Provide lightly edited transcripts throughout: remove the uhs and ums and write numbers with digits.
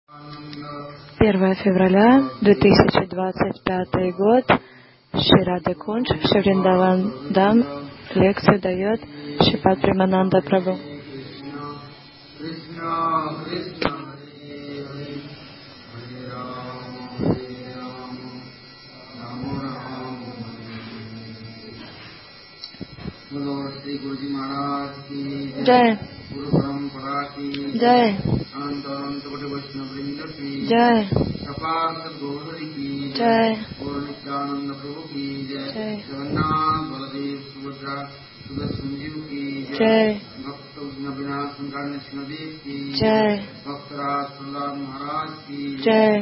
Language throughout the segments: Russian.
1 февраля 2025 год. Шри Рада Кунж, Шри Вриндаван Дам. Лекцию дает Шрипад Премананда Прабху. Джай. Джай. Джай. Джай. Джай. Джай. Джай.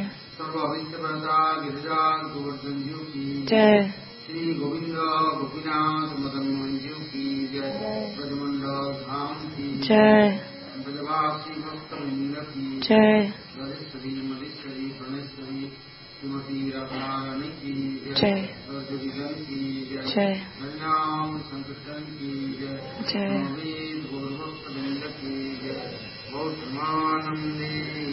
Джай. Shri Govinda Gopinath Madan Manju ki jai, Brajamandal Dham ki jai, Brajavasi Bhakta-vrinda ki jai, Radheshwari Madheshwari Praneshwari Srimati Radharani ki jai, Radhavidan ki jai, Harinam Sankirtan ki jai, Naved Gaur Bhakta-vrinda ki jai, Gautamaanande.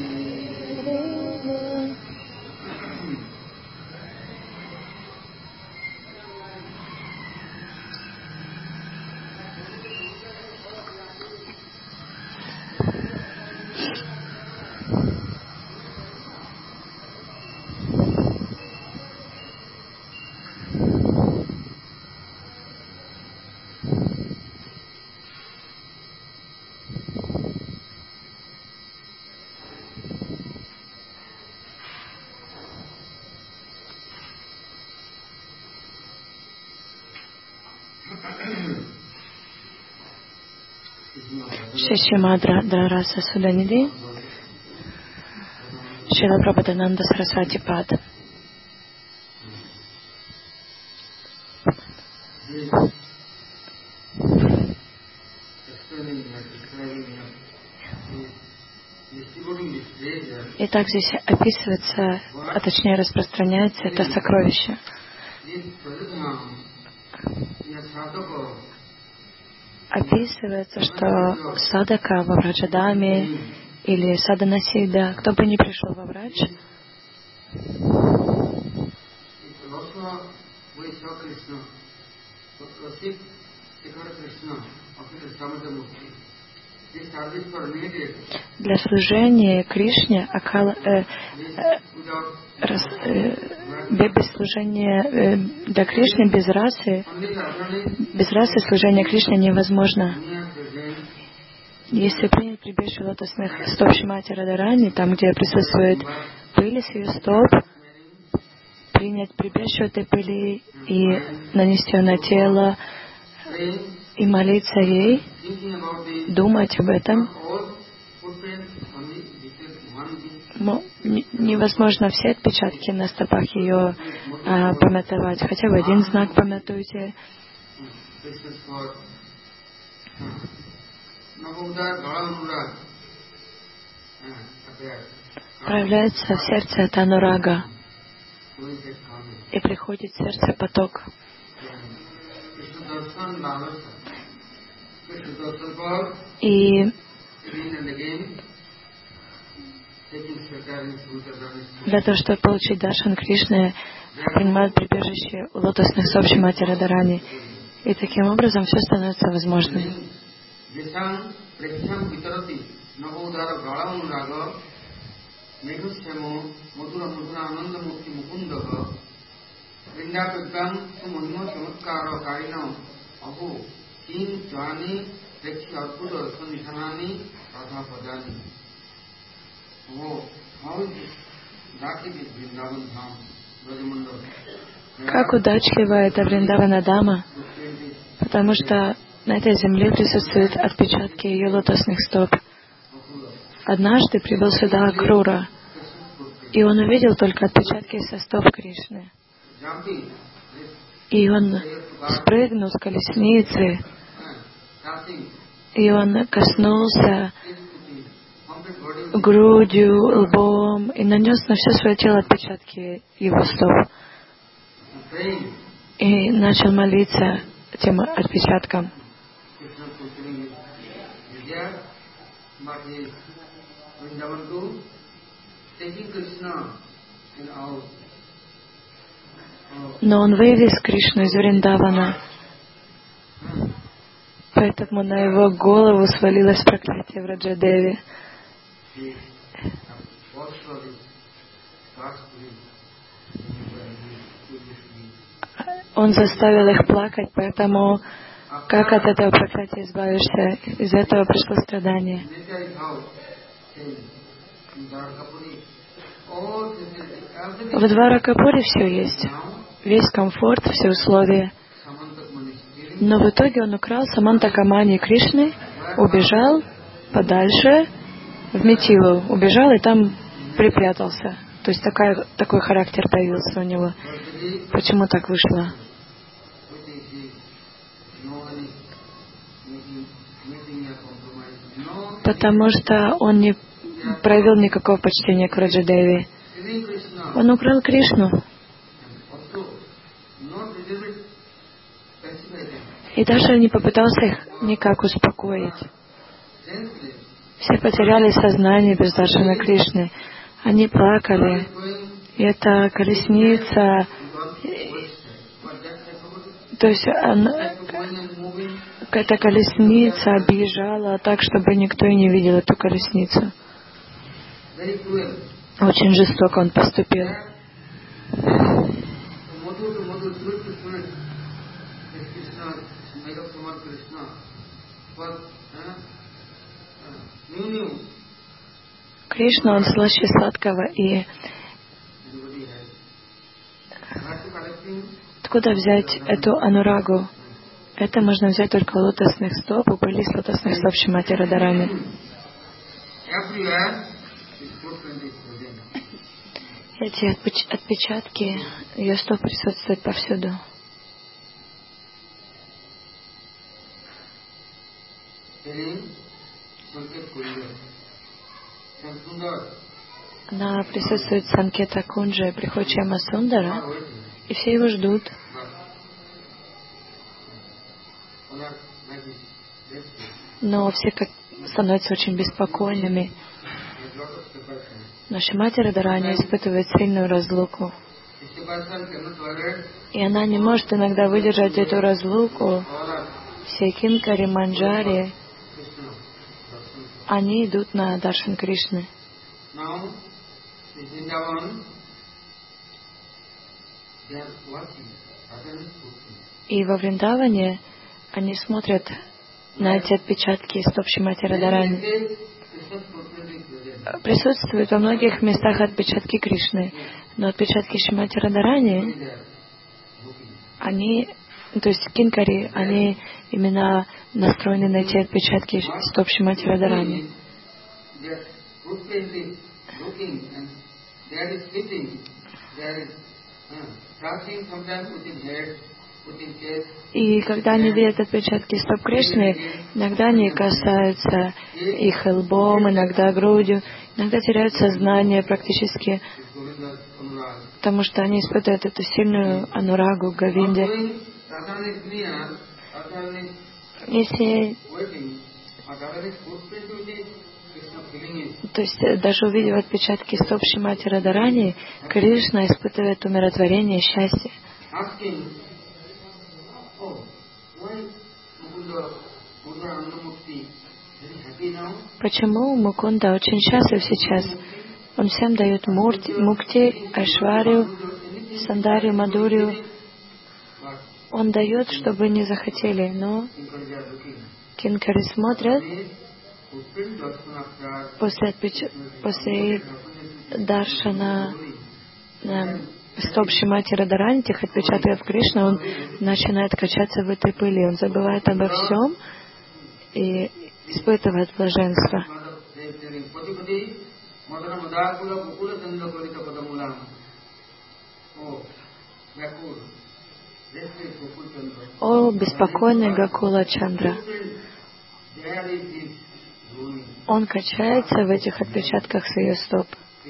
Шримад Раса Суданидhi, Шрила Прабхупада Сарасвати Пад. Итак, здесь описывается, а точнее распространяется это сокровище. Описывается, что садака во Враджадаме или саданасида, кто бы ни пришел во Врадж, для служения Кришне, без служения для Кришны, без расы служение Кришне невозможно. Если принять прибежище лотосных стоп Шримати Радхарани, там, где присутствует пыль с ее стоп, принять прибежище этой пыли и нанести ее на тело, и молиться ей, думать об этом, невозможно все отпечатки на стопах ее памятовать. Хотя бы один знак памятуйте. Проявляется в сердце это анурага, и приходит в сердце поток. И для того, чтобы получить даршан Кришны, принимают прибежище у лотосных стоп Шримати Радхарани. И таким образом все становится возможным. Как удачливо это Вриндавана-дама, потому что на этой земле присутствуют отпечатки ее лотосных стоп. Однажды прибыл сюда Акрура, и он увидел только отпечатки со стоп Кришны. И он спрыгнул с колесницы, и он коснулся грудью, лбом и нанес на все свое тело отпечатки его стоп. И начал молиться этим отпечаткам. Но он вывез Кришну из Вриндавана, поэтому на его голову свалилось проклятие Враджадеви. Он заставил их плакать, поэтому как от этого проклятия избавишься? Из этого пришло страдание. В Дваракапуре все есть. Весь комфорт, все условия. Но в итоге он украл Самантакамани Кришны, убежал подальше, в Митилу. Убежал и там припрятался. То есть такой характер появился у него. Почему так вышло? Потому что он не проявил никакого почтения к Враджадеви. Он украл Кришну. И даже не попытался их никак успокоить. Все потеряли сознание без Даршана Кришны. Они плакали. И эта колесница, то есть эта колесница объезжала так, чтобы никто и не видел эту колесницу. Очень жестоко он поступил. Кришна, он слаще сладкого, и откуда взять эту анурагу? Это можно взять только у лотосных стоп, у пыли с лотосных стоп Шримати Радхарани. Эти отпечатки ее стоп присутствуют повсюду. Она присутствует в Санкета Кунджа и Прихочьяма Сундара, и все его ждут. Но все становятся очень беспокойными. Но Шримати Радхарани испытывает сильную разлуку. И она не может иногда выдержать эту разлуку. Все кинкари, манджари, они идут на Даршан Кришны. И во Вриндаване они смотрят на эти отпечатки стоп Шримати Радхарани. Присутствуют во многих местах отпечатки Кришны, но отпечатки Шримати Радхарани, они, то есть кинкари, они именно настроены на эти отпечатки стоп Шримати Радхарани. И когда они видят отпечатки стоп Кришны, иногда они касаются их лбом, иногда грудью, иногда теряют сознание практически, потому что они испытывают эту сильную анурагу к Говинде. Если, то есть даже увидев отпечатки стоп Шримати Радхарани, Кришна испытывает умиротворение и счастье. Почему Мукунда очень счастлив сейчас? Он всем дает мукти, айшварию, сандарию, мадурию. Он дает, чтобы не захотели, но кинкари смотрят после даршана стоп Шримати Радхарани, тех отпечатков Кришны, он начинает качаться в этой пыли. Он забывает обо всем и испытывает блаженство. О, беспокойный Гакула Чандра! Он качается в этих отпечатках с ее стоп.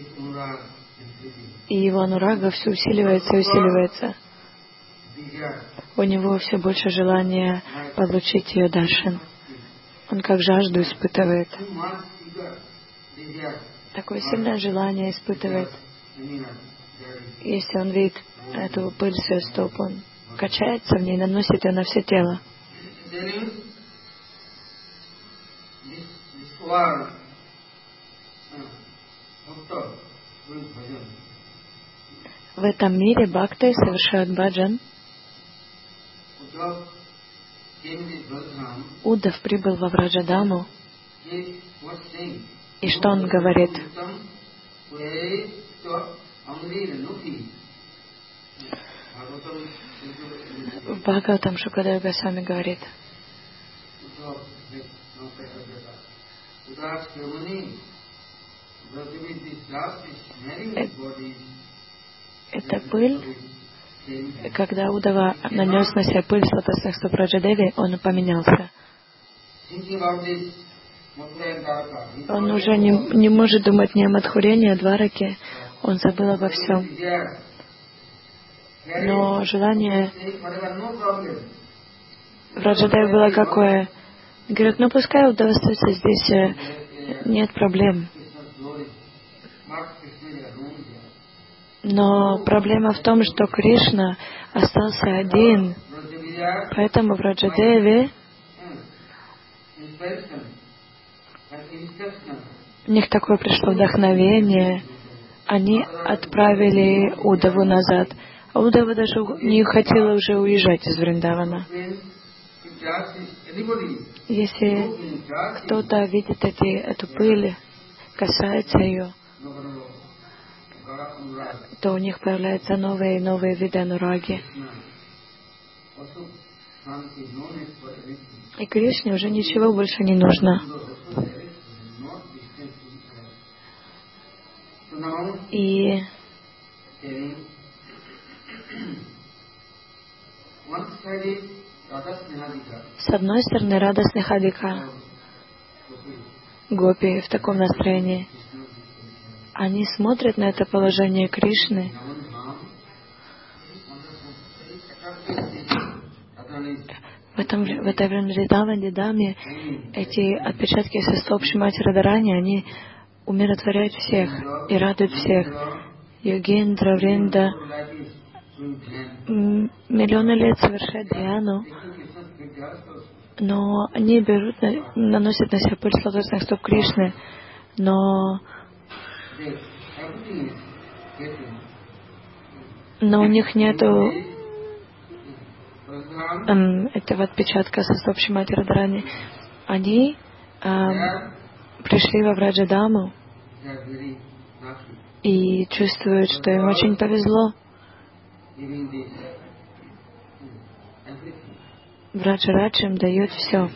И его анурага все усиливается и усиливается. У него все больше желания получить ее даршан. Он как жажду испытывает. такое сильное желание испытывает. Если он видит эту пыль с ее стоп, он качается в ней, наносит ее на все тело. В этом мире бхакты совершают баджан. Уддав прибыл во Враджадаму. И что он говорит? В Бхагаватам Шукадев Госвами говорит: это пыль, когда Удава нанес на себя пыль с лотосных стоп Раджадеви, он поменялся. Он уже не может думать ни о Мадхуре, ни о Двараке. Он забыл обо всем. Но желание Раджадеви было какое? Говорит, ну пускай Удава остается здесь, нет проблем. Но проблема в том, что Кришна остался один. Поэтому в Раджадеве у них такое пришло вдохновение. Они отправили Удаву назад. А Удава даже не хотела уже уезжать из Вриндавана. Если кто-то видит эту пыль, касается ее, то у них появляются новые и новые виды анураги. И Кришне уже ничего больше не нужно. И с одной стороны, Рада Снехадика, гопи в таком настроении, они смотрят на это положение Кришны. В этой Вриндаване эти отпечатки со стоп Шримати Радхарани, они умиротворяют всех и радуют всех. Йогиндра, Вринда миллионы лет совершают dhyaну, но они наносят на себя пыль с лотосных стоп Кришны, но у них нету этого отпечатка со стоп Шримати Радхарани. Они пришли во Враджадаму и чувствуют, что им очень повезло. Враджарадж им дает все.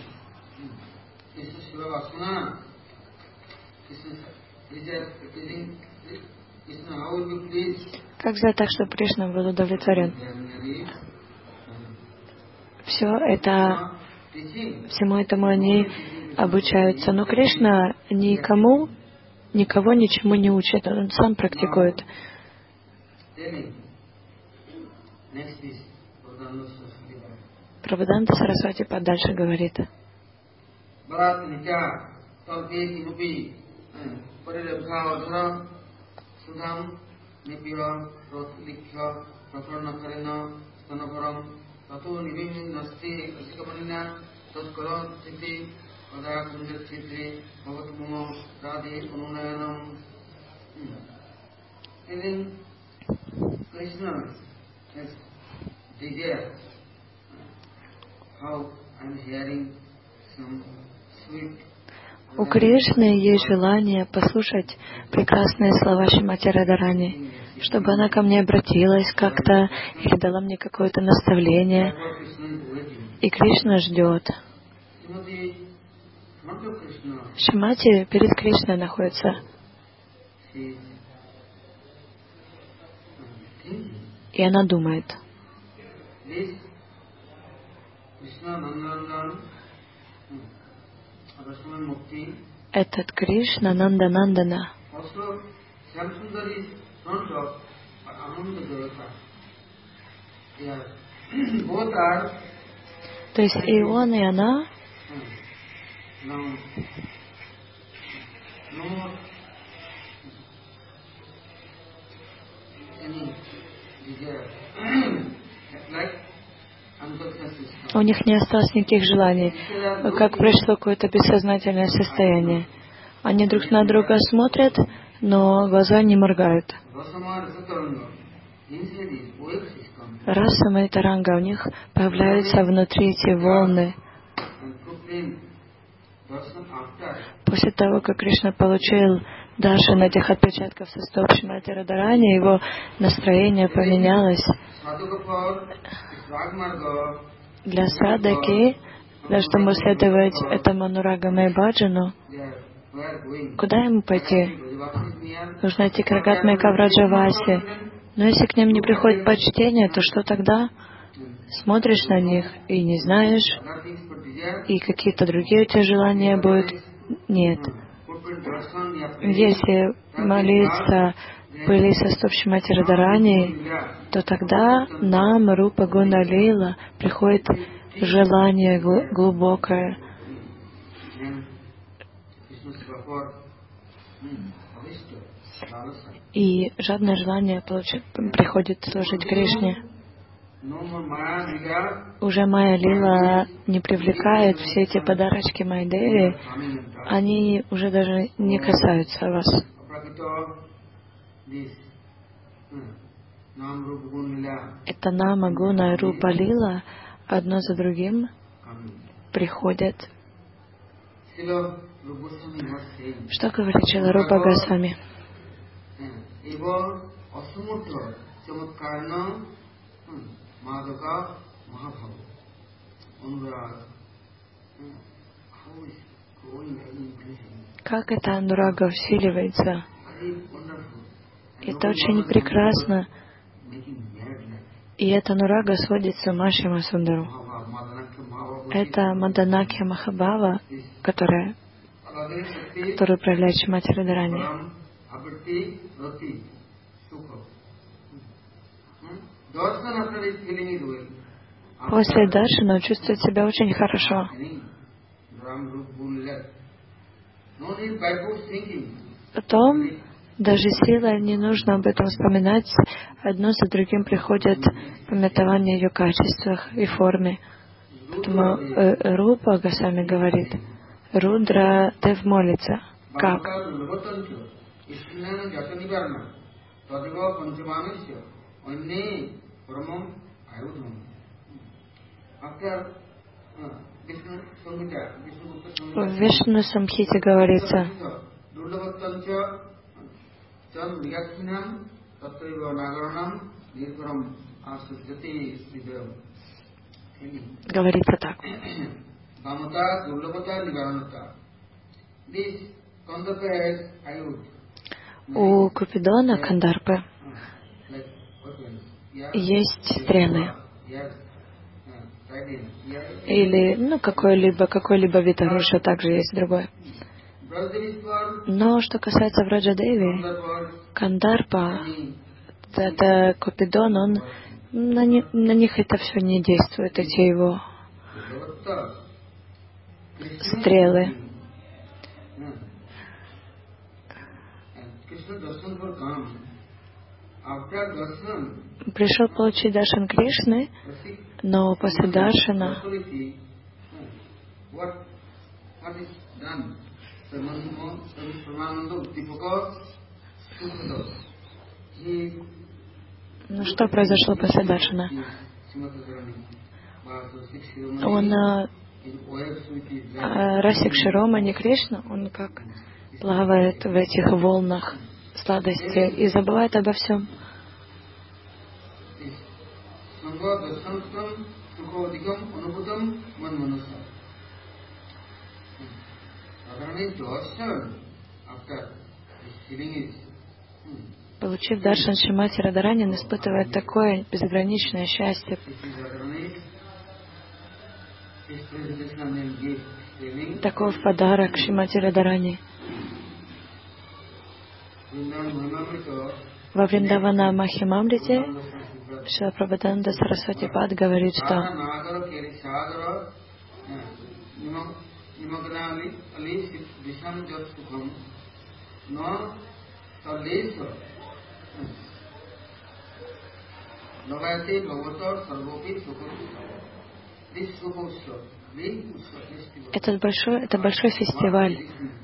Как сделать так, чтобы Кришна был удовлетворен? Всему этому они обучаются. Но Кришна никого ничему не учит, он сам практикует. Прабхуданта Сарасвати подальше говорит: у Кришны есть желание послушать прекрасные слова Шримати Радхарани, чтобы она ко мне обратилась как-то или дала мне какое-то наставление. И Кришна ждет. Шримати перед Кришной находится. И она думает. Этот Кришна Нанда-Нандана. То есть и он, и она У них не осталось никаких желаний, как пришло какое-то бессознательное состояние. Они друг на друга смотрят, но глаза не моргают. Расама и таранга, у них появляются внутри эти волны. После того, как Кришна получил даршан этих отпечатков со стоп Шримати Радхарани, его настроение поменялось. Для садаки, для того, чтобы следовать этому анурагаме баджану, куда ему пойти? Нужно идти к Рагатме Кавраджавасе. Но если к ним не приходит почтение, то что тогда? Смотришь на них и не знаешь, и какие-то другие у тебя желания будут. Нет. Если молиться были со стоп Шримати Радхарани, то тогда нам, Рупа Гуна Лила, приходит желание глубокое. И жадное желание приходит служить Кришне. Уже Майя Лила не привлекает, все эти подарочки Майдеви, они уже даже не касаются вас. Это Нама, Гуна и Рупа Лила одно за другим приходят. Что говорит Шрила Рупа Госвами? Как эта анурага усиливается? Это очень прекрасно. И эта анурага сводит с ума Шьяма Сундару. Это Маданакья Махабхава, которую проявляет Шримати Радхарани. После даршана он чувствует себя очень хорошо. Потом даже силой не нужно об этом вспоминать. Одно за другим приходят памятования о ее качествах и форме. Поэтому Рупа Госвами говорит, Рудра Дев молится. Как? В Вишну Самхите говорится, говорится так. У Купидона, Кандарпы, есть стрелы. Или какой-либо вид оружия, также есть другой. Но что касается Враджадеви, Кандарпа, это Купидон, он на них это все не действует, эти его стрелы. Пришел получить даршан Кришны, но после даршана что произошло после даршана? Он Расик Широмани Кришна, он как плавает в этих волнах сладости и забывает обо всем. Получив даршан Шримати Радхарани, он испытывает такое безграничное счастье. Таков подарок Шримати Радхарани. Во Вриндавана Махимамрите Шрила Прабхупада Сарасвати Пад говорит, что Это большой фестиваль.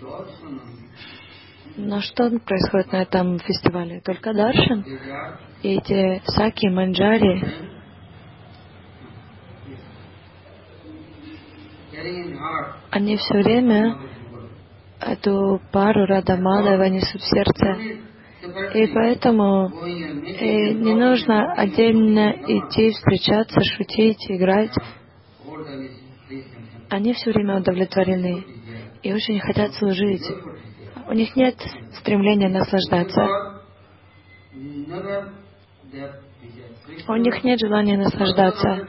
Но что происходит на этом фестивале? Только даршан. И эти саки, манджари, они все время эту пару Рада Мадава несут в сердце. И поэтому не нужно отдельно идти, встречаться, шутить, играть. Они все время удовлетворены и очень хотят служить. У них нет стремления наслаждаться. У них нет желания наслаждаться.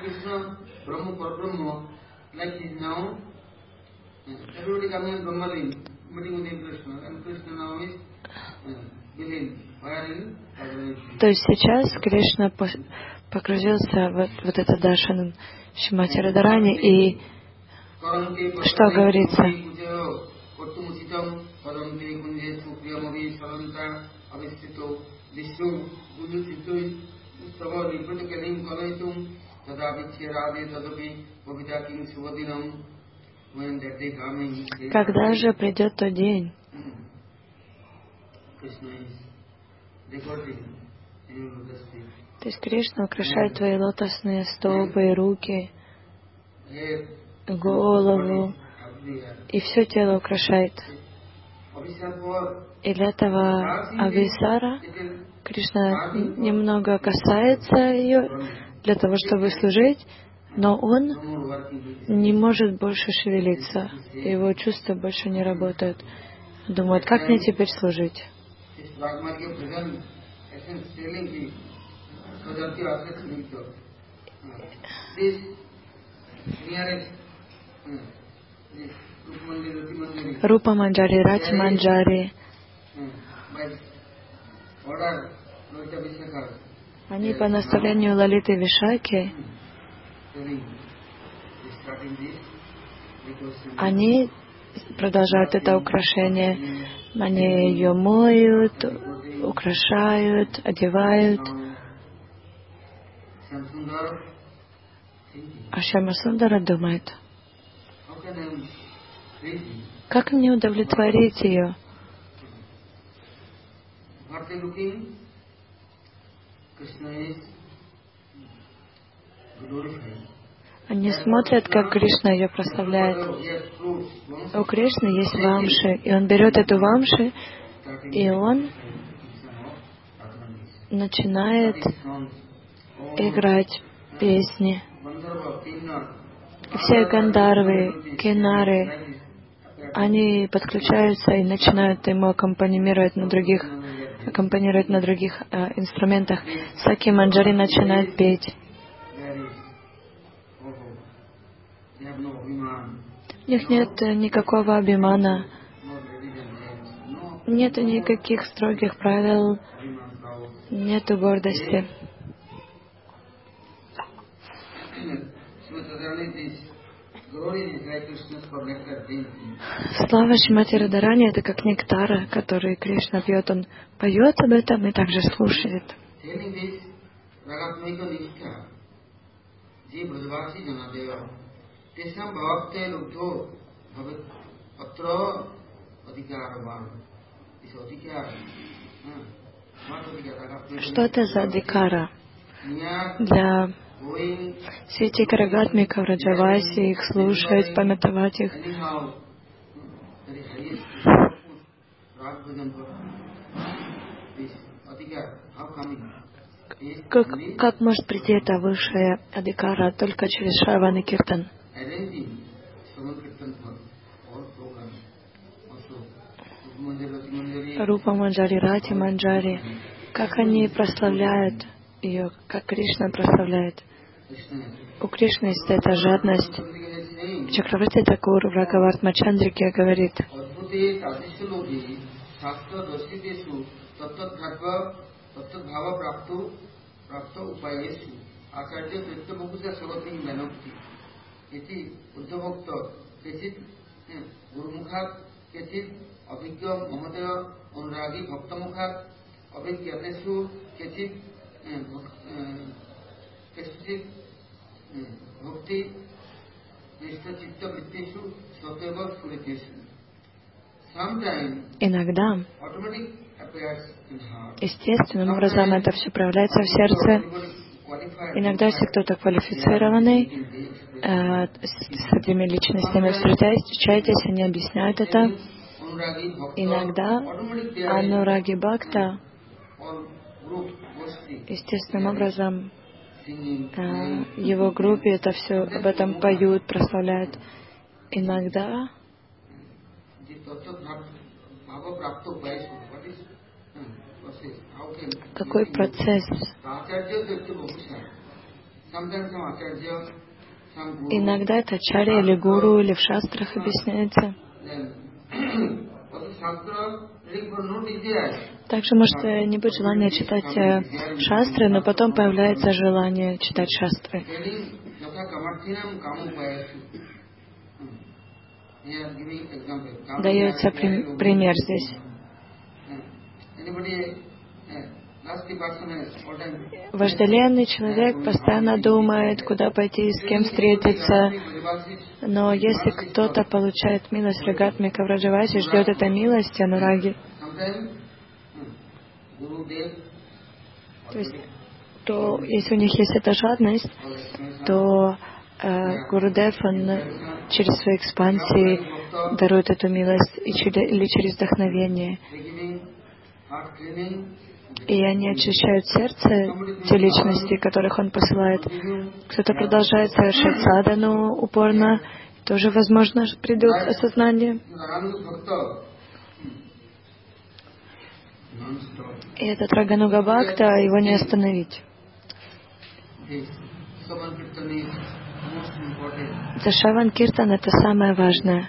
То есть сейчас Кришна погрузился в этот даршан Шримати Радхарани, и что говорится? Когда же придет тот день, то есть Кришна украшает твои лотосные стопы, руки, голову, и все тело украшает. И для этого Абхисара Кришна немного касается ее, для того, чтобы служить, но он не может больше шевелиться. Его чувства больше не работают. Думает, как мне теперь служить? Рупа Манджари, Рати Манджари. Они по наставлению Лалиты Вишаки, они продолжают это украшение. Они ее моют, украшают, одевают. А Шьяма-Сундара думает, как мне удовлетворить ее? Они смотрят, как Кришна ее прославляет. У Кришны есть вамши, и он берет эту вамши, и он начинает играть песни. И все гандарвы, кинары, они подключаются и начинают ему аккомпанировать на других инструментах. Саки Манджари начинают петь. У них нет никакого абхимана, нет никаких строгих правил, нет гордости. Слава Шримати Радхарани — это как нектар, который Кришна пьет. Он поет об этом и также слушает. Что это за адикара? Для сети карагатмиков, раджаваси, их слушать, памятовать их. Как может прийти эта высшая адикара только через Шраван и Киртан? Рупа Манджари, Рати Манджари, как они прославляют ее, как Кришна прославляет. У Кришны есть эта жадность. Чакраварти Такур в Рагавартма Чандрике говорит: Иногда естественным образом это все проявляется в сердце. Иногда, если кто-то квалифицированный, с этими личностями встречаетесь, они объясняют это. Иногда анураги бхакта естественным образом его группе это все об этом поют, прославляют. Иногда какой процесс? Иногда это ачарья или гуру, или в шастрах объясняется. Также может не быть желания читать шастры, но потом появляется желание читать шастры. Дается пример здесь. Вожделенный человек постоянно думает, куда пойти, с кем встретиться. Но если кто-то получает милость Рагатмика Враджаваси, ждет этой милости, анураги, то если у них есть эта жадность, то Гурудев, он через свои экспансии дарует эту милость или через вдохновение. И они очищают сердце, те личности, которых он посылает. Кто-то продолжает совершать садану упорно, тоже, возможно, придет осознание. И этот Рагануга Бхакта, его не остановить. Дашаван Киртан — это самое важное.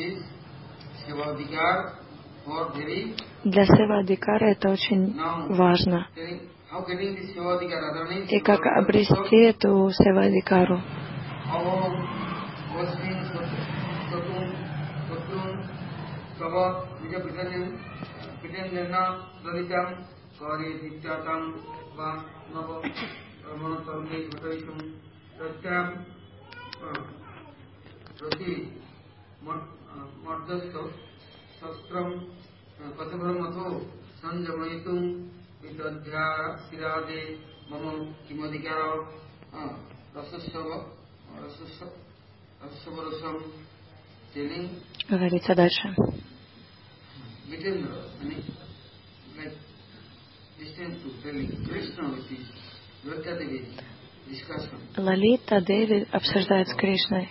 Для Севадикара это очень важно. И как обрести эту Севадикару? Говорится дальше. Лалита Деви обсуждает с Кришной.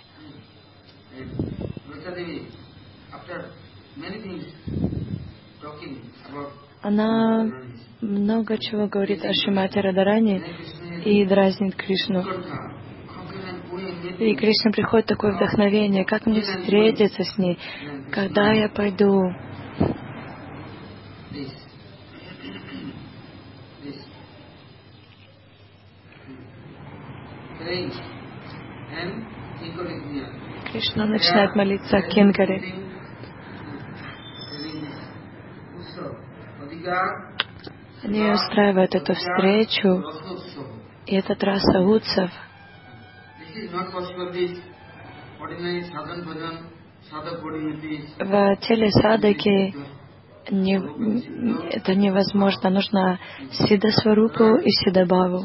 Она много чего говорит о Шримати Радарани и дразнит Кришну. И Кришна приходит такое вдохновение, как мне встретиться с ней, когда я пойду. Кришна начинает молиться Кинкаре. Они устраивают эту встречу, и этот раса Утсав. В теле садаки это невозможно. Нужно Сиддха-сварупу и Сиддха-бхаву.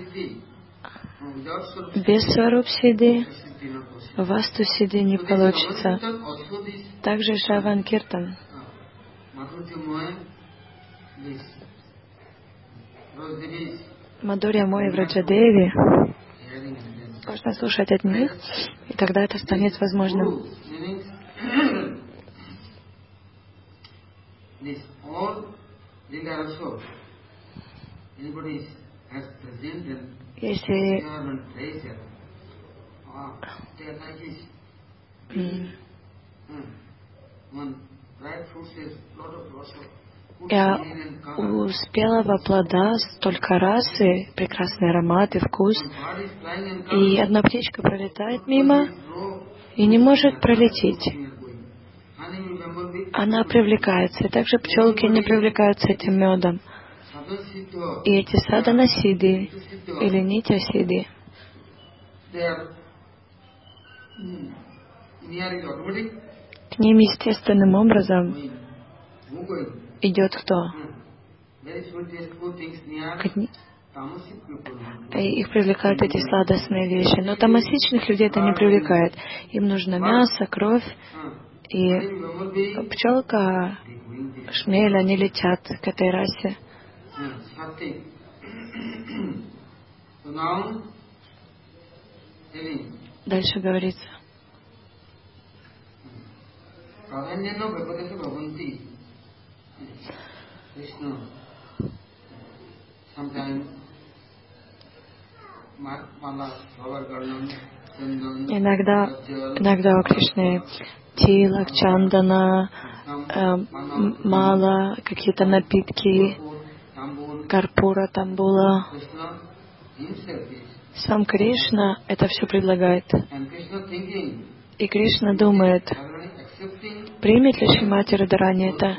Без Сваруб-сиддхи Васту-сиддхи не получится. Также Шраван Киртан. Мадхурья Мой Враджадеви. Можно слушать от них, и тогда это станет возможным. Если у спелого плода столько расы, прекрасный аромат и вкус, и одна птичка пролетает мимо и не может пролететь. Она привлекается, и также пчелки не привлекаются этим медом. И эти садана-сиддхи или нитя-сиддхи, К ним естественным образом идет кто? Их привлекают эти сладостные вещи. Но тамасичных людей это не привлекает. Им нужно мясо, кровь. И пчелка, шмель, они летят к этой расе. Дальше говорится. Иногда у Кришны тилак, чандана, мала, какие-то напитки, карпура, тамбула. Сам Кришна это все предлагает. И Кришна думает, примет ли Шримати Радхарани это?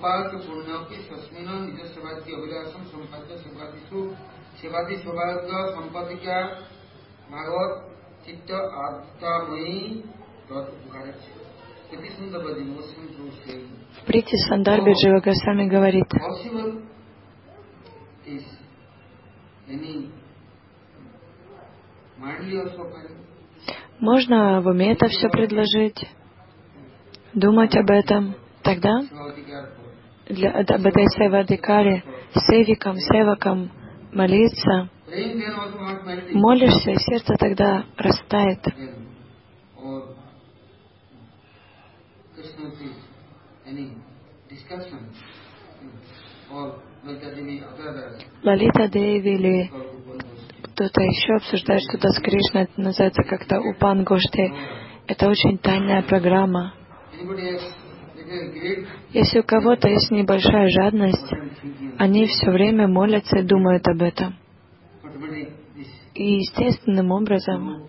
В Прити Сандарбе Джива Госвами говорит, можно в уме это все предложить, думать об этом. Тогда об этой севадикаре, севакам молиться, молишься, и сердце тогда растает. Лалита Деви или кто-то еще обсуждает что-то с Кришной, это называется как-то Упан Гошти. Это очень тайная программа. Если у кого-то есть небольшая жадность, они все время молятся и думают об этом. И естественным образом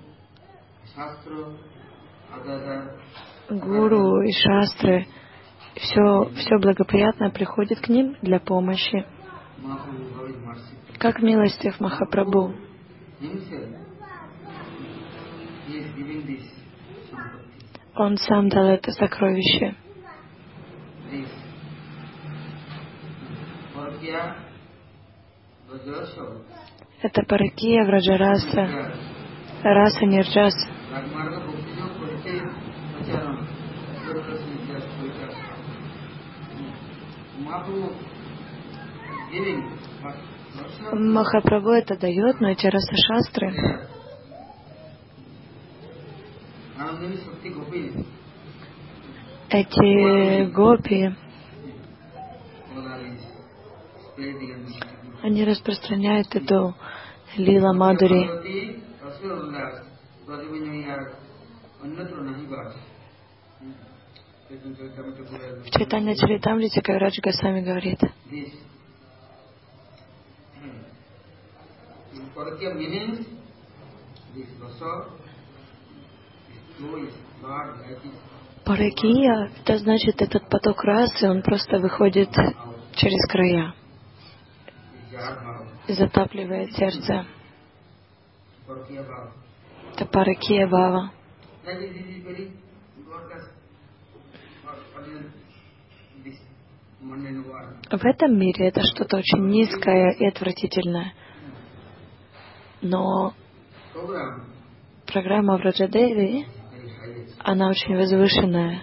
гуру и шастры, все благоприятно приходит к ним для помощи. Как милостив Махапрабху. Он сам дал это сокровище. Это Паракия, Враджараса, Раса Нирджас. Махапрабху это дает, но эти расашастры, эти гопи, они распространяют эту лила Мадури. В Чайтанья Чаритамрите Кавирадж Госвами говорит, Паракия, это значит этот поток расы, он просто выходит через края и затапливает сердце. Это Паракия Бхава. В этом мире это что-то очень низкое и отвратительное. Но программа Враджадеви, она очень возвышенная.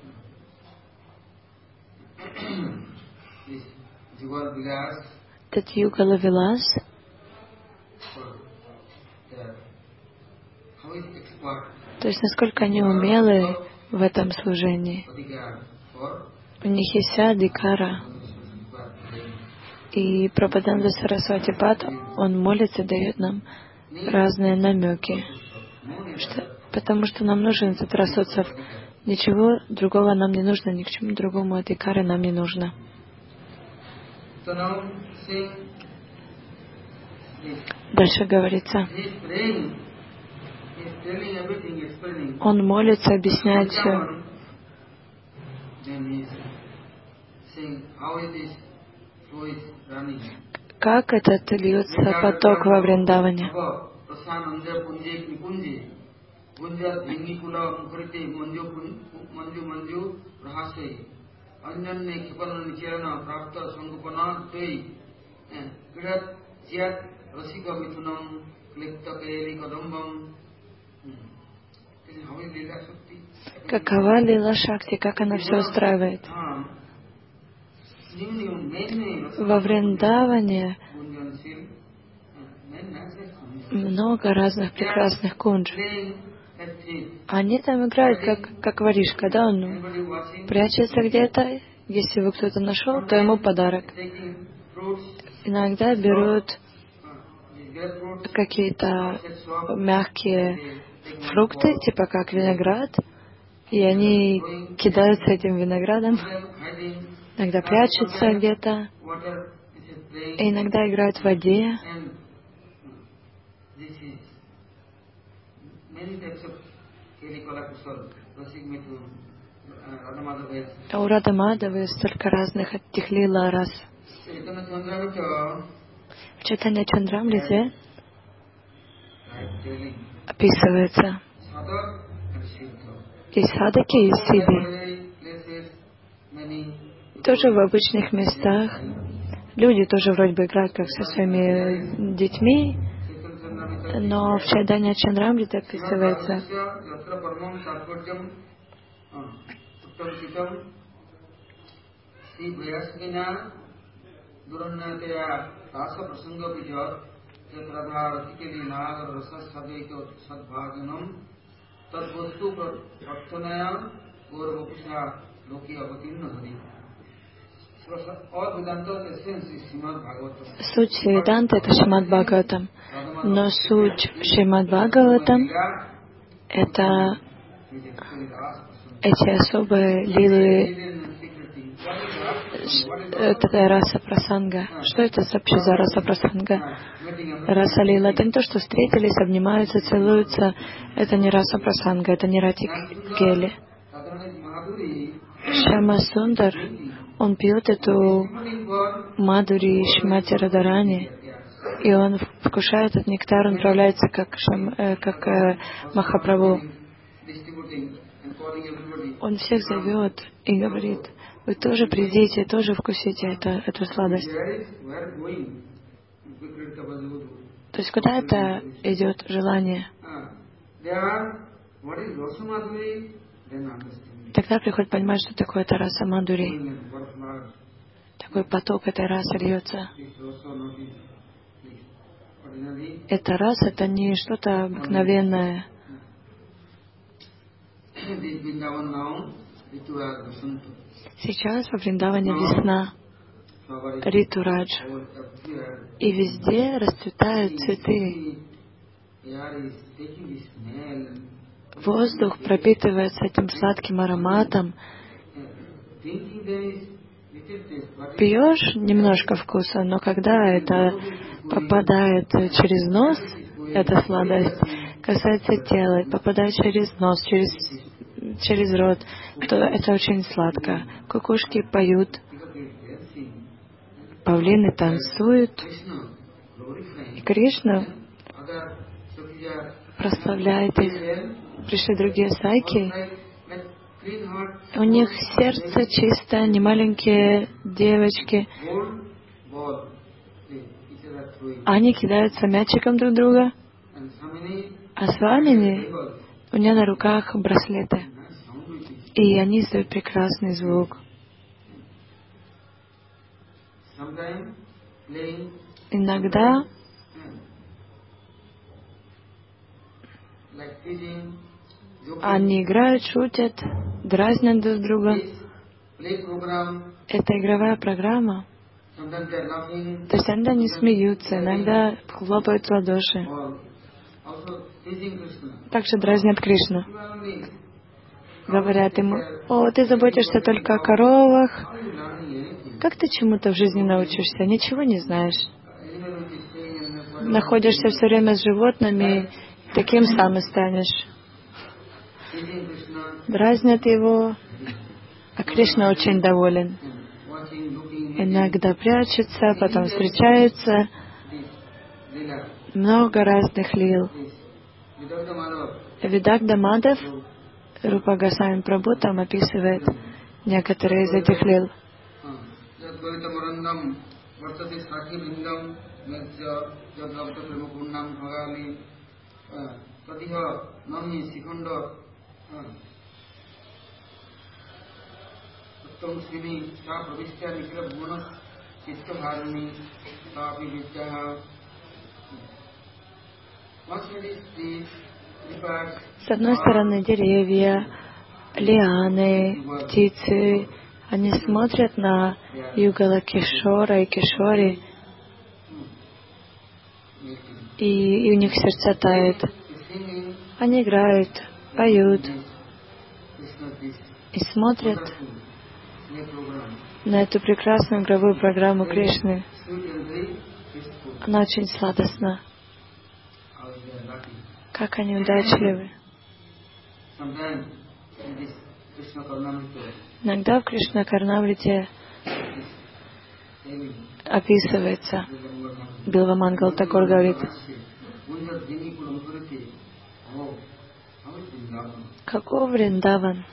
Этот Югала Вилас, то есть насколько они умелы в этом служении. У них есть адикара. И Прабхупада Сарасвати Пад, он молится, дает нам разные намеки. Потому что нам нужен этот Расоцав. Ничего другого нам не нужно, ни к чему другому адикары нам не нужно. Дальше говорится. Он молится, объясняет все. Как этот льется поток во Вриндаване? Какова лила Шакти, как она все устраивает? Во Вриндаване много разных прекрасных кундж. Они там играют как воришка, да? Он прячется где-то. Если его кто-то нашел, то ему подарок. Иногда берут какие-то мягкие фрукты, типа как виноград, и они кидаются этим виноградом. Иногда прячутся где-то, и иногда играют в воде. А у Рады Мадхавы столько разных этих лила рас. В Чайтанья Чандрамрите описывается. Есть садаки, есть сидхи. Тоже в обычных местах люди тоже вроде бы играют как со своими детьми, но в Чайтанья Чандрамрите описывается. Суть Веданта — это Шримад Бхагаватам, но суть Шримад Бхагаватам — это эти особые лилы, это раса прасанга. Что это вообще за раса прасанга? Раса лила — это не то, что встретились, обнимаются, целуются. Это не раса прасанга, это не рати гели. Шьяма Сундар, он пьет эту Мадури Шримати Радарани, и он вкушает этот нектар, он проявляется как Махапрабху. Он всех зовет и говорит: вы тоже придите, тоже вкусите эту сладость. То есть куда это идет желание? Тогда приходит понимать, что такое эта раса Мадури. Такой поток этой расы льется. Эта раса — это не что-то обыкновенное. Сейчас во Вриндаване весна, Ритурадж, и везде расцветают цветы. Воздух пропитывается этим сладким ароматом. Пьешь немножко вкуса, но когда это попадает через нос, эта сладость касается тела, попадает через нос, через рот, то это очень сладко. Кукушки поют, павлины танцуют, и Кришна прославляет их. Пришли другие сайки, у них сердце чистое, не маленькие девочки. Они кидаются мячиком друг друга, а Свамини, у нее на руках браслеты, и они издают прекрасный звук. Иногда они играют, шутят, дразнят друг друга. Это игровая программа. То есть иногда они смеются, иногда хлопают в ладоши. Также дразнят Кришну. Говорят ему: о, ты заботишься только о коровах. Как ты чему-то в жизни научишься? Ничего не знаешь. Находишься все время с животными, таким сам и станешь. Дразнят его, а Кришна очень доволен. Иногда прячется, потом встречается. Много разных лил. Видагда Мадхав, Рупа Госвами Прабhu там описывает некоторые из этих лил. С одной стороны деревья, лианы, птицы, они смотрят на Югала Кишора и Кишори, и у них сердца тают. Они играют, поют и смотрят на эту прекрасную игровую программу Кришны. Она очень сладостна. Как они удачливы. Иногда в Кришна Карнамрите описывается, Билвамангал Такур говорит, каков Вриндаван?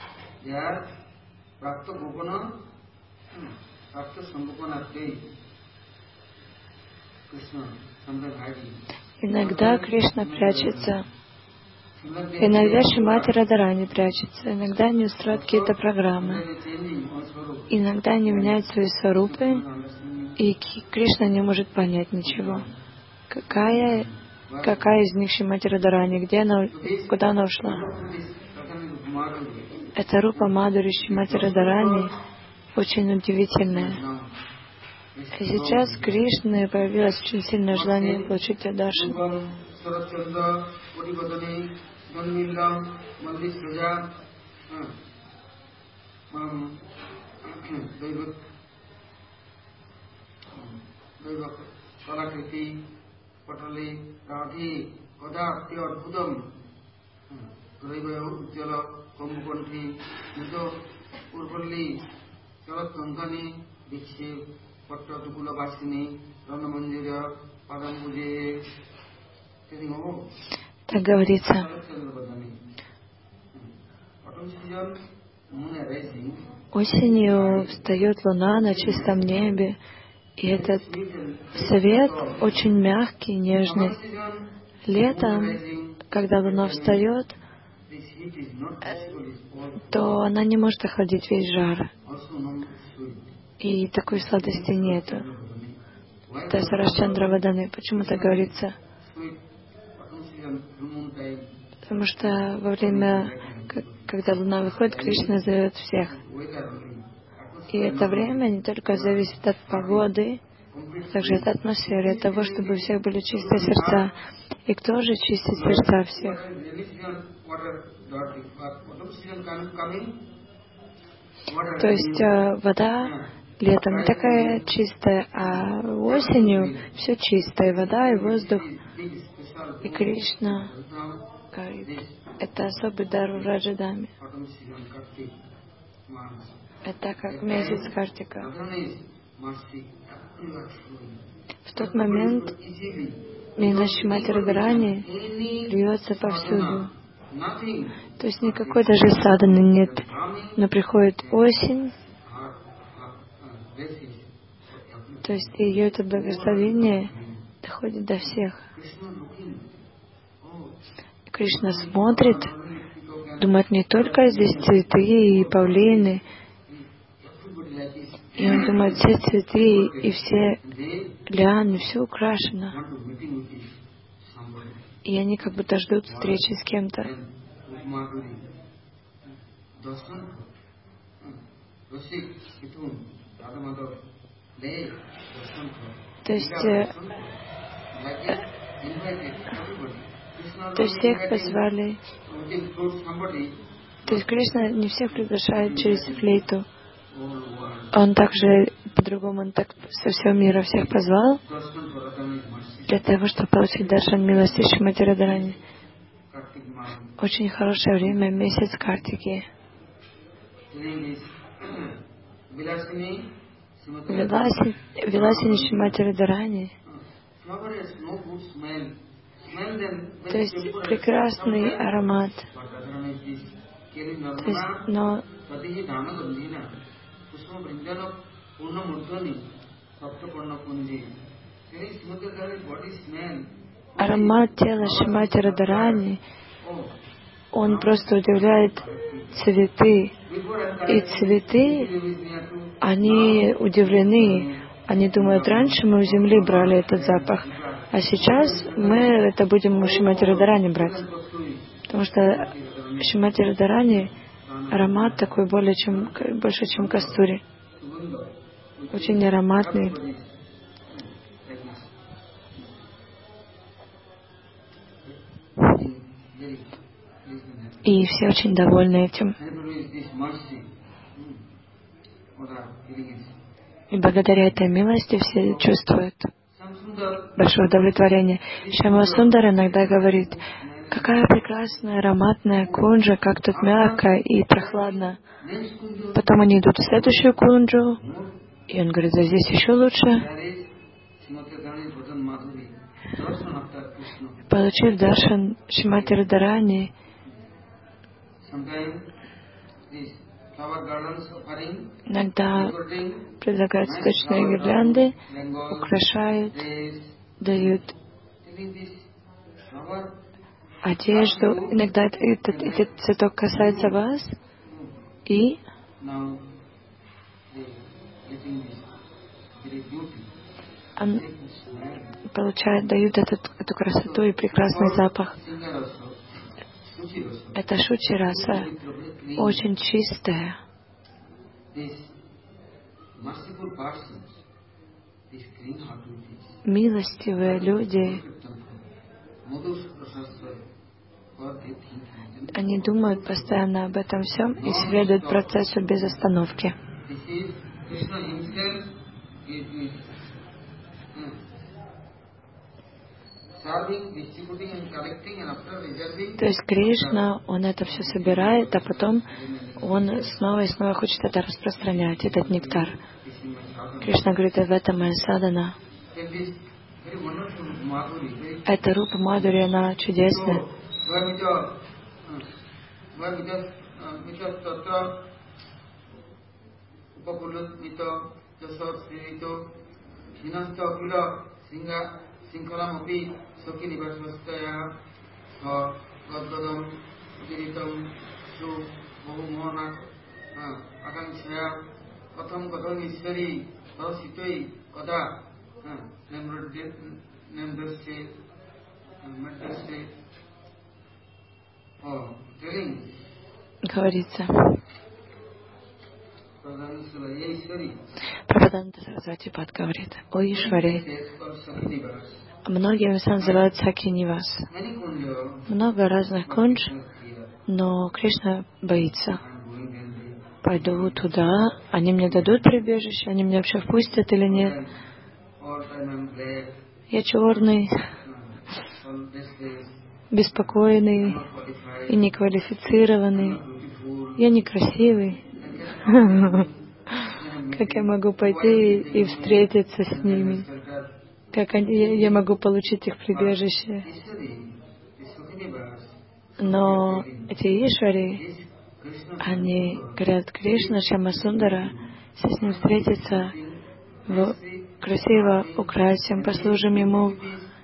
Иногда Кришна прячется, иногда Шримати Радарани прячется, иногда они устраивают какие-то программы, иногда они меняют свои сварупы, и Кришна не может понять ничего. Какая из них Шримати Радарани, куда она ушла? Эта Рупа Мадхури Шримати Радарани очень удивительная. И сейчас в Кришне появилось очень сильное желание получить Адаршан. Так говорится. Осенью встает луна на чистом небе, и этот свет очень мягкий, нежный. Летом, когда луна встает, то она не может охладить весь жар. И такой сладости нету. Это Сарашчандра Ваданы. Почему так говорится? Потому что во время, когда луна выходит, Кришна зовет всех. И это время не только зависит от погоды, также от атмосферы, от того, чтобы у всех были чистые сердца. И кто же чистит сердца всех? То есть вода летом не такая чистая, а осенью все чистое, вода и воздух. И Кришна говорит, это особый дар в Раджадаме. Это как месяц Картика. В тот момент милость Шримати Радарани льется повсюду. То есть никакой даже садханы нет. Но приходит осень, то есть ее это благословение доходит до всех. И Кришна смотрит, думает, не только здесь цветы и павлины, и он думает, все цветы и все лианы, все украшено. И они как будто ждут встречи с кем-то. То есть всех позвали. То есть Кришна не всех приглашает через флейту. Он также по-другому, он так со всего мира всех позвал для того, чтобы получить даршан милости Шримати Радарани. Очень хорошее время, месяц Картики. Виласини Шримати Радарани. То есть прекрасный аромат. То есть, но аромат тела Шримати Радхарани, он просто удивляет цветы. И цветы, они удивлены. Они думают, раньше мы у земли брали этот запах, а сейчас мы это будем у Шримати Радхарани брать. Потому что Шримати Радхарани аромат такой больше, чем кастури. Очень ароматный. И все очень довольны этим. И благодаря этой милости все чувствуют большое удовлетворение. Шьяма Сундар иногда говорит, какая прекрасная ароматная кунджа, как тут мягко и прохладно. Потом они идут в следующую кунджу, и он говорит, да здесь еще лучше. Получив даршан Шримати Радхарани, иногда предлагают цветочные гирлянды, украшают, дают одежду. Иногда этот цветок касается вас, и он получает, дают эту красоту и прекрасный запах. Это шучи раса, очень чистая. Милостивые люди, они думают постоянно об этом всем и следуют процессу без остановки. То есть Кришна, он это все собирает, а потом он снова и снова хочет это распространять, этот нектар. Кришна говорит, в этом моя садхана. Эта рупа Мадхури, она чудесная. Говорится. Прабхупада Сарасвати Пад говорит, о Ишваре, многие места называют Сакхи-нивас. Много разных кундж, но Кришна боится. Пойду туда, они мне дадут прибежище, они меня вообще впустят или нет. Я черный, беспокойный и неквалифицированный. Я некрасивый. Как я могу пойти и встретиться с ними? Как я могу получить их прибежище? Но эти Ишвари, они говорят, Кришна, Шьяма Сундара, если с ним встретиться, красиво украсим, послужим ему.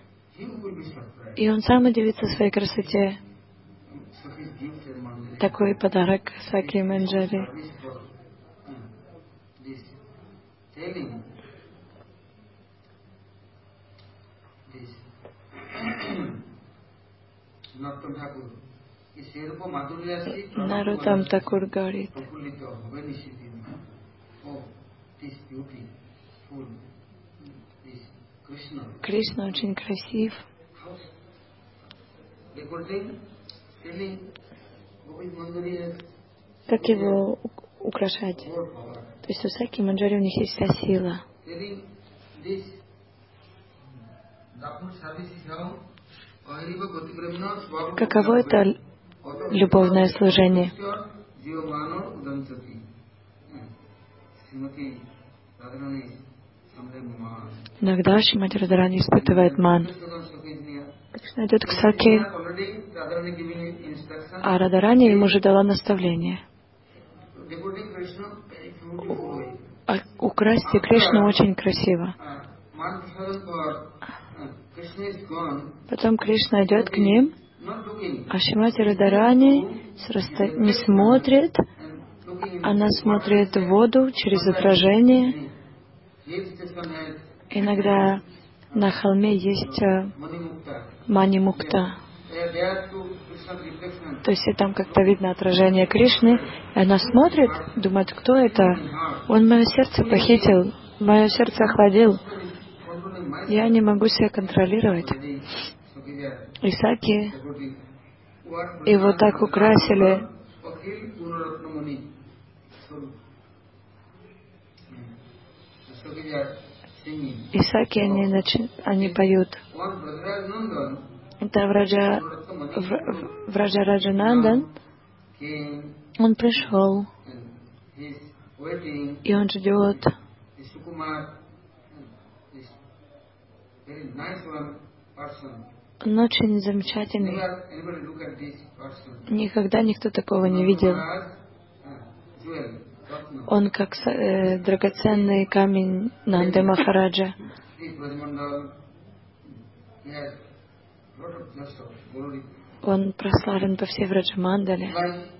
И он сам удивится своей красоте. Такой подарок Саки Манджари. Наруттам Такур говорит, Кришна очень красив. Как его украшать? То есть у Саки Манджари у них есть вся сила. Каково это любовное служение? Иногда Шримати Радхарани испытывает ман. Кришна идет к Саке, а Радарани ему же дала наставление. Украсть Кришну очень красиво. Потом Кришна идет к ним, а Шримати Радарани не смотрит, она смотрит в воду через отражение. Иногда на холме есть Мани-мукта. То есть и там как-то видно отражение Кришны, и она смотрит, думает, кто это? Он мое сердце похитил, мое сердце охладил. Я не могу себя контролировать. И Саки его так украсили. И Саки они поют. Это Враджа Раджанандан. Он пришел, и он ждет. Он очень замечательный. Никогда никто такого не видел. Он как драгоценный камень Нанды Махараджа. Он прославлен по всей Враджамандале.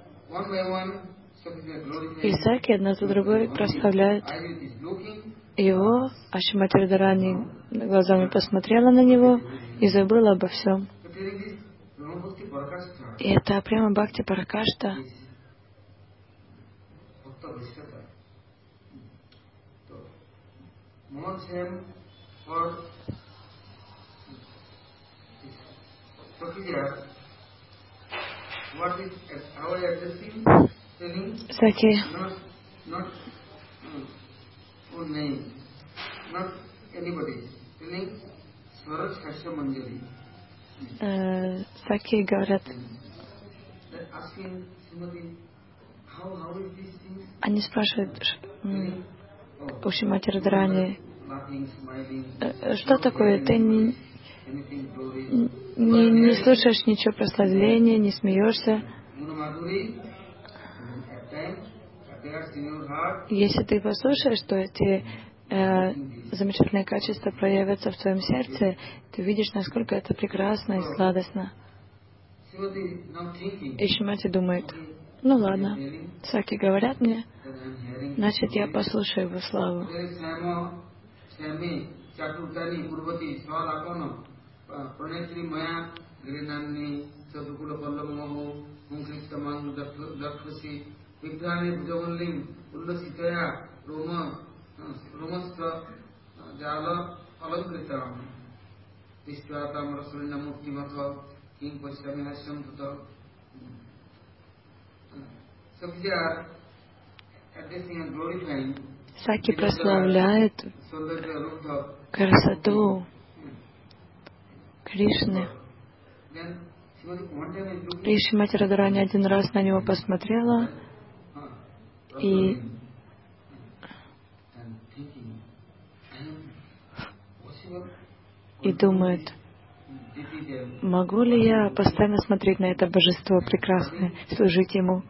И Саки одна за другой прославляют его, а Шримати Радарани глазами посмотрела на него и забыла обо всем. И это прямо Бхакти Паракашта. Саки Саки говорят, они спрашивают у Шримати Радарани, что такое, ты не слушаешь ничего прославления, не смеешься. Если ты послушаешь, то эти замечательные качества проявятся в твоем сердце, ты видишь, насколько это прекрасно и сладостно. И Шримати думает, ну ладно, Саки говорят мне, значит я послушаю его славу. Саки прославляет красоту Кришны. И Шримати Радарани один раз на него посмотрела и думает, могу ли я постоянно смотреть на это божество прекрасное, служить ему?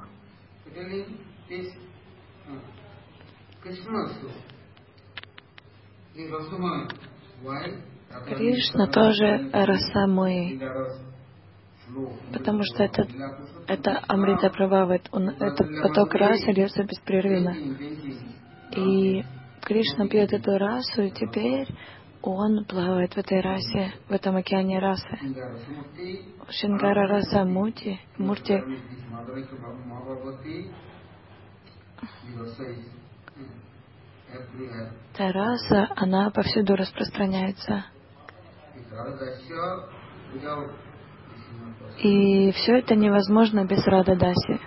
Кришна тоже расамой, потому что это Амрита Прабхава, этот поток расы льется беспрерывно. И Кришна пьет эту расу, и теперь он плавает в этой расе, в этом океане расы. Шингара раса Мурти. Эта раса, она повсюду распространяется. И все это невозможно без Рада-даси.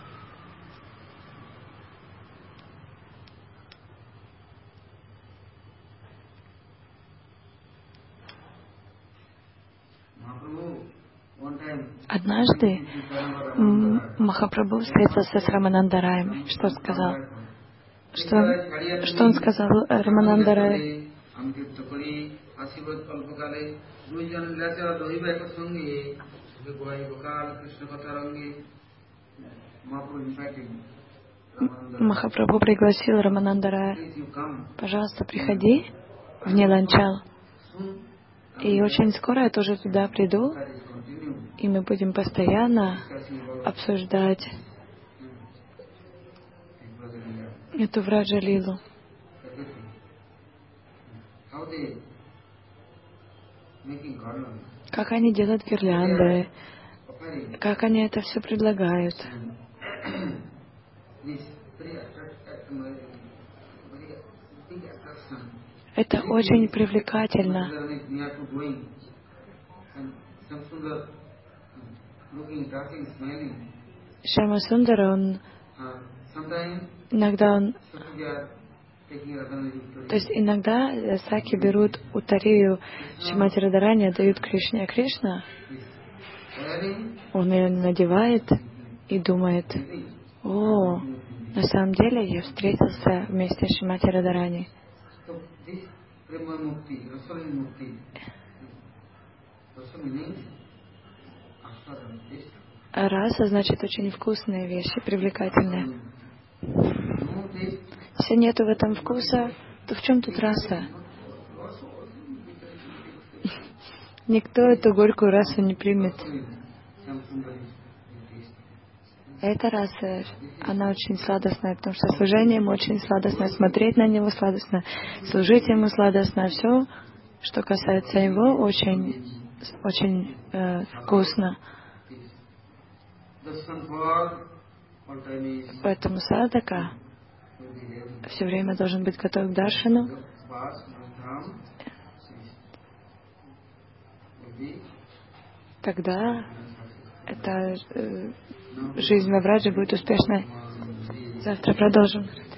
Однажды Махапрабху встретился с Раманандараем. Что сказал? Что он сказал Раманандарае? Махапрабху пригласил Рамананда Рая: пожалуйста, приходи в Ниланчал. И очень скоро я тоже туда приду, и мы будем постоянно обсуждать эту Враджа-лилу. Как они делают гирлянды, как они это все предлагают. Это очень привлекательно. Шьяма Сундара, иногда саки берут Утарию Шримати Радхарани, отдают Кришне, а Кришна, он ее надевает и думает: о, на самом деле я встретился вместе с Шримати Радхарани. А раса значит очень вкусные вещи, привлекательные. Если нету в этом вкуса, то в чем тут раса? Никто эту горькую расу не примет. Эта раса, она очень сладостная, потому что служение ему очень сладостное, смотреть на него сладостно, служить ему сладостно. Все, что касается его, очень вкусно. Поэтому садака все время должен быть готов к даршану. Тогда эта жизнь во Врадже будет успешной. Завтра продолжим.